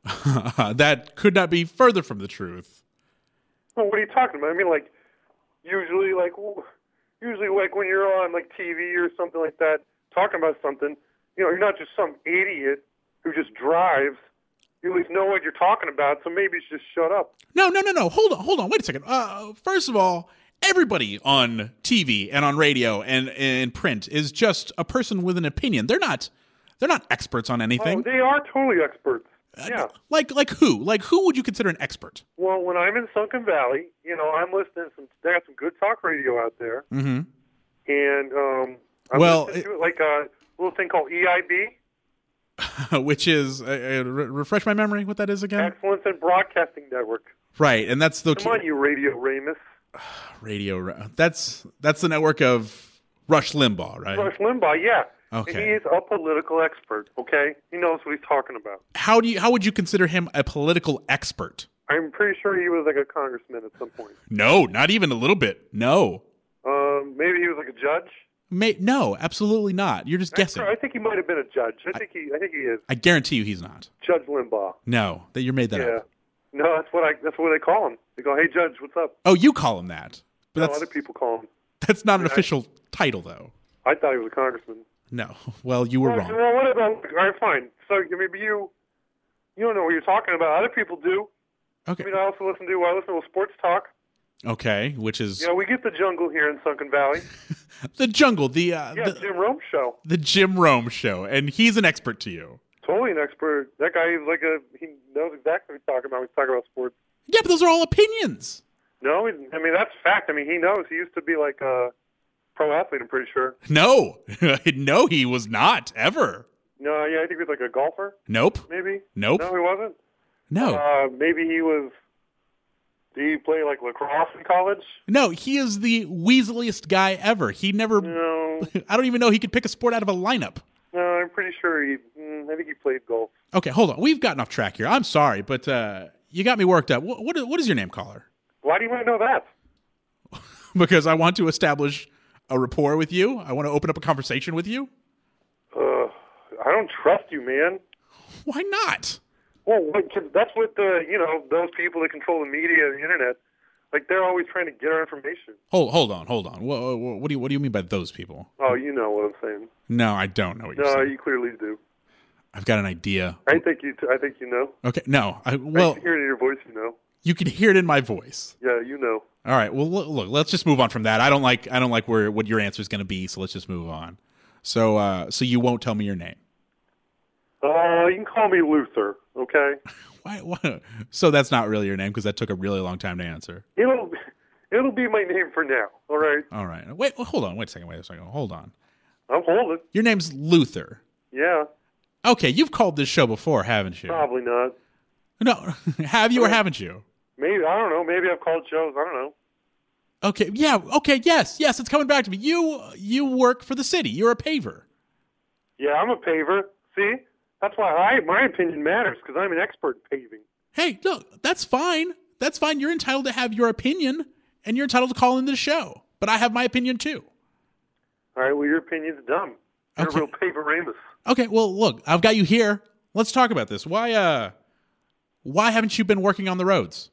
That could not be further from the truth. Well, what are you talking about? I mean, like, usually, like, w- usually, like, when you're on, like, T V or something like that, talking about something, you know, you're not just some idiot who just drives. You at least know what you're talking about, so maybe you should just shut up. No, no, no, no. Hold on, hold on. Wait a second. Uh, first of all, everybody on T V and on radio and and print is just a person with an opinion. They're not. They're not experts on anything. Oh, they are totally experts. Yeah. Like like who? Like who would you consider an expert? Well, when I'm in Sunken Valley, you know, I'm listening to some. They got some good talk radio out there, Mm-hmm. and um, I'm Well, listening to it, like a little thing called E I B. which is uh, uh, re- refresh my memory. What that is again? Excellence in Broadcasting Network. Right, and that's the Come on, you Radio Ramus. radio. That's that's the network of Rush Limbaugh, right? Rush Limbaugh, yeah. Okay. And he is a political expert, okay? He knows what he's talking about. How do you how would you consider him a political expert? I'm pretty sure he was like a congressman at some point. No, not even a little bit. No. Um, maybe he was like a judge. May, no, absolutely not. You're just guessing. I think he might have been a judge. I think he. I think he is. I guarantee you he's not. Judge Limbaugh. No, that you made that Yeah. up. No, that's what I. That's what they call him. They go, "Hey, Judge, what's up?" Oh, you call him that. But No, that's other people call him. that's not an I- official title, though. I thought he was a congressman. No. Well, you were Well, wrong. well, what about? All right, fine. So maybe you. You don't know what you're talking about. Other people do. Okay. I mean, I also listen to. I listen to sports talk. Okay, which is You know, we get the jungle here in Sunken Valley. the jungle, the uh, Yeah, the, Jim Rome show. the Jim Rome show, and he's an expert to you. Totally an expert. That guy is like a. He knows exactly what he's talking about when he's talking about sports. Yeah, but those are all opinions. No, he, I mean that's fact. I mean he knows. He used to be like a pro athlete. I'm pretty sure. No, no, he was not ever. No, yeah, I think he was like a golfer. Nope, Maybe. Nope. No, he wasn't. no, Uh, maybe he was. Did he play like lacrosse in college? no. He is the weaseliest guy ever. He never. No. I don't even know he could pick a sport out of a lineup. No, I'm pretty sure he. Mm, I think he played golf. Okay, hold on. We've gotten off track here. I'm sorry, but uh, you got me worked up. What, what, what is your name, caller? Why do you want to know that? Because I want to establish a rapport with you. I want to open up a conversation with you. Uh, I don't trust you, man. Why not? Well, what, 'cause that's what the you know those people that control the media and the internet, like they're always trying to get our information. Hold, hold on, hold on. What, what, what do you, what do you mean by those people? Oh, you know what I'm saying. No, I don't know what you're No, saying. you clearly do. I've got an idea. I think you. T- I think you know. Okay, no. I, I well, can hear it in your voice. You know. you can hear it in my voice. Yeah, you know. All right. Well, look, look, let's just move on from that. I don't like I don't like where what your answer is going to be, so let's just move on. So, uh, so you won't tell me your name. Uh, you can call me Luther. Okay. Why? why? So that's not really your name because that took a really long time to answer. It'll it'll be my name for now. All right. All right. Wait. well, hold on. Wait a second. Wait a second. Hold on. I'm holding. Your name's Luther. Yeah. Okay. You've called this show before, haven't you? Probably not. No. Have you or haven't you? Maybe I don't know. Maybe I've called shows. I don't know. Okay. Yeah. Okay. Yes. Yes. It's coming back to me. You you work for the city. You're a paver. Yeah, I'm a paver. See, that's why I my opinion matters because I'm an expert in paving. Hey, look, that's fine. That's fine. You're entitled to have your opinion, and you're entitled to call in the show. But I have my opinion too. All right. Well, your opinion's dumb. You're Okay. a real paver-ramus. Okay. Well, look, I've got you here. Let's talk about this. Why? Uh, why haven't you been working on the roads?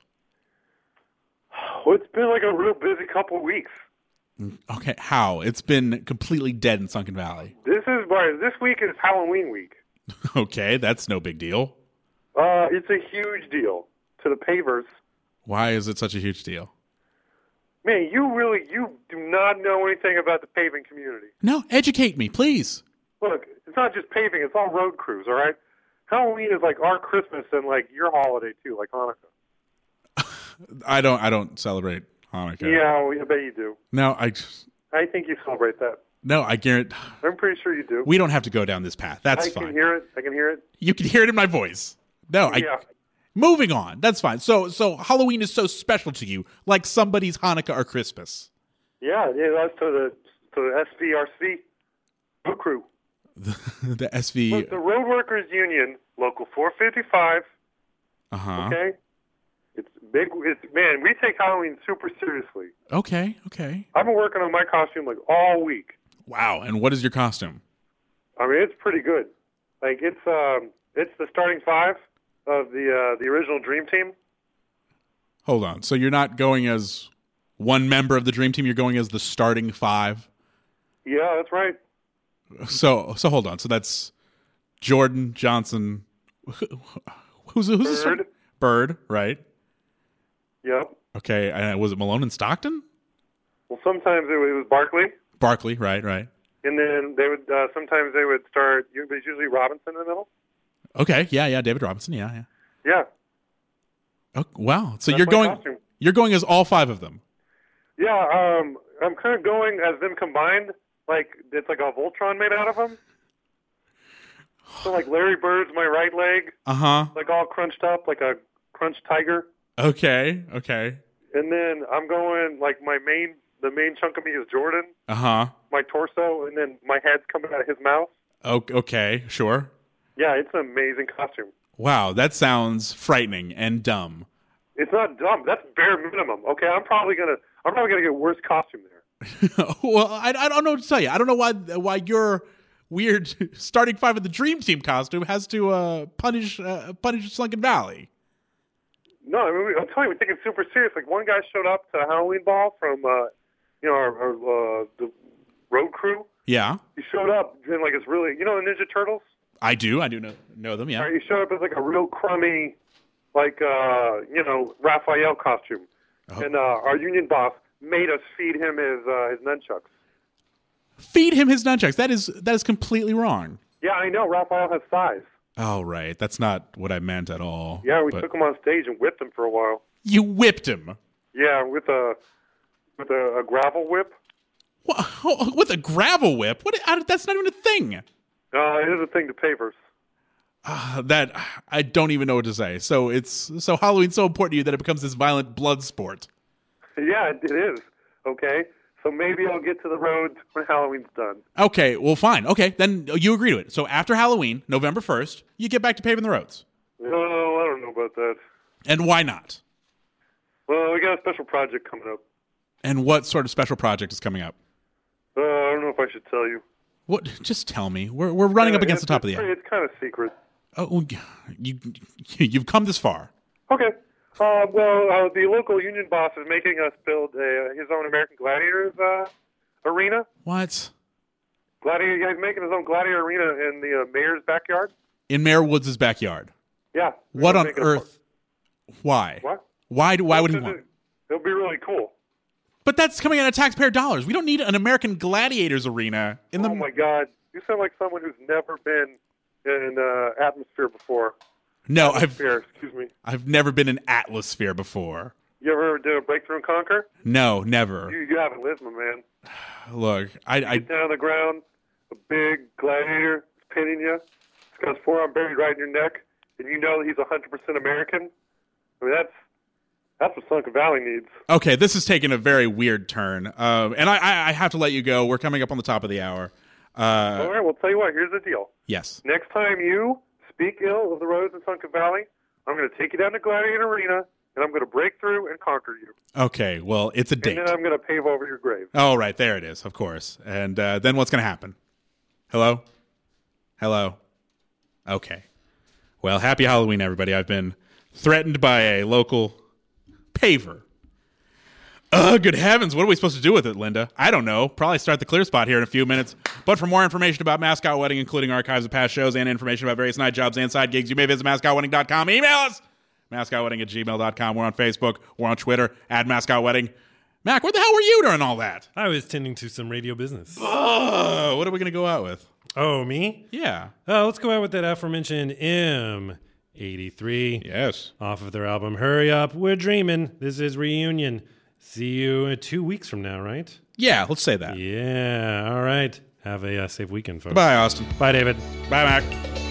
Well, it's been like a real busy couple of weeks. Okay. How? It's been completely dead in Sunken Valley. This is why this week is Halloween week. Okay, that's no big deal. Uh, it's a huge deal to the pavers. Why is it such a huge deal? Man, you really you do not know anything about the paving community. No, educate me, please. Look, it's not just paving; it's all road crews. All right. Halloween is like our Christmas and like your holiday too, like Hanukkah. I don't. I don't celebrate Hanukkah. Yeah, well, I bet you do. No, I. I think you celebrate that. No, I guarantee. I'm pretty sure you do. We don't have to go down this path. That's I fine. can hear it. I can hear it. You can hear it in my voice. No, I. Yeah. Moving on. That's fine. So, so Halloween is so special to you, like somebody's Hanukkah or Christmas. Yeah, yeah, that's to the to the S V R C road crew. The, the S V. Look, the Road Workers Union, Local four fifty-five. Uh huh. Okay, it's big. It's man, we take Halloween super seriously. Okay. Okay. I've been working on my costume like all week. Wow. And what is your costume? I mean, it's pretty good. Like it's um, it's the starting five of the uh, the original Dream Team. Hold on. So you're not going as one member of the Dream Team. You're going as the starting five. Yeah, that's right. So, so hold on. So that's Jordan Johnson. Who's who's this? Bird. Bird, right? Yep. Okay. Uh, was it Malone and Stockton? Well, sometimes it was, it was Barkley, Barkley, right? Right. and then they would uh, sometimes they would start. There's usually Robinson in the middle. Okay. Yeah. Yeah. David Robinson. Yeah. Yeah. Yeah. Oh, wow. So That's you're my going. costume. You're going as all five of them. Yeah, um, I'm kind of going as them combined. Like it's like a Voltron made out of them. So like Larry Bird's my right leg, Uh huh. like all crunched up like a crunched tiger. Okay. Okay. And then I'm going like my main, the main chunk of me is Jordan, Uh huh. my torso, and then my head's coming out of his mouth. Okay. Sure. Yeah, it's an amazing costume. Wow, that sounds frightening and dumb. It's not dumb. That's bare minimum. Okay, I'm probably gonna, I'm probably gonna get worse costume there. Well, I, I don't know what to tell you. I don't know why why your weird starting five of the Dream Team costume has to uh, punish uh, punish Sunken Valley. No, I mean, we- I'm telling you, we take it super serious. Like one guy showed up to a Halloween ball from, uh, you know, our, our uh, the road crew. Yeah, He showed up in like it's really, you know, the Ninja Turtles. I do. I do know know them. Yeah. Right, he showed up as like a real crummy, like uh, you know, Raphael costume, Oh. and uh, our union boss made us feed him his uh, his nunchucks. Feed him his nunchucks. That is that is completely wrong. Yeah, I know. Raphael has thighs. Oh, right. That's not what I meant at all. Yeah, we But took him on stage and whipped him for a while. you whipped him. Yeah, with a with a, a gravel whip. Wha- With a gravel whip? What? I- That's not even a thing. Uh, it is a thing to pavers. Uh, that I don't even know what to say. So it's so Halloween's so important to you that it becomes this violent blood sport. Yeah, it is. Okay, so maybe I'll get to the roads when Halloween's done. Okay, well, fine. Okay, then you agree to it. So after Halloween, November first, you get back to paving the roads. Oh, I don't know about that. And why not? Well, we got a special project coming up. And what sort of special project is coming up? Uh, I don't know if I should tell you. What? Just tell me. We're we're running up Uh, against the it's- top of the it's hour. pretty- It's kind of secret. Oh, you you've come this far. Okay. Uh, well, uh, the local union boss is making us build a, his own American Gladiators uh, arena. What? Gladiator, yeah, he's making his own Gladiator arena in the uh, mayor's backyard. In Mayor Woods' backyard. Yeah. What on Make it a- earth? Why? What? Why do? Why would he Because want? it- It'll be really cool. But that's coming out of taxpayer dollars. We don't need an American Gladiators arena in the. Oh my God, you sound like someone who's never been in uh, atmosphere before. No, I've Atmosphere, excuse me. I've never been in Atmosphere before. You ever do a Breakthrough and Conquer? No, never. You, you haven't lived, my man. Look, I, I Get down on the ground, a big gladiator is pinning you. It's got his forearm buried right in your neck, and you know that he's one hundred percent American. I mean, that's that's what Sunken Valley needs. okay. This is taking a very weird turn, um, and I, I I have to let you go. We're coming up on the top of the hour. All Uh, right, well, tell you what, here's the deal. yes. Next time you speak ill of the roads in Sunken Valley, I'm going to take you down to Gladiator Arena, and I'm going to break through and conquer you. Okay. Well, it's a And date. then I'm going to pave over your grave. Oh, right. There it is. Of course. And uh, then what's going to happen? Hello? Hello? Okay. Well, happy Halloween, everybody. I've been threatened by a local paver. Uh, good heavens. What are we supposed to do with it, Linda? I don't know. Probably start the clear spot here in a few minutes. But for more information about Mascot Wedding, including archives of past shows and information about various night jobs and side gigs, you may visit mascot wedding dot com. Email us! mascot wedding at gmail dot com. We're on Facebook. We're on Twitter. At Mascot Wedding. Mac, where the hell were you during all that? I was tending to some radio business. Oh, what are we going to go out with? Oh, me? Yeah. Oh, let's go out with that aforementioned M eighty-three. Yes. Off of their album Hurry Up, We're Dreaming. This is Reunion. See you in two weeks from now, right? Yeah, let's say that. Yeah. All right. Have a uh, safe weekend, folks. Bye, Austin. Bye, David. Bye, Mac.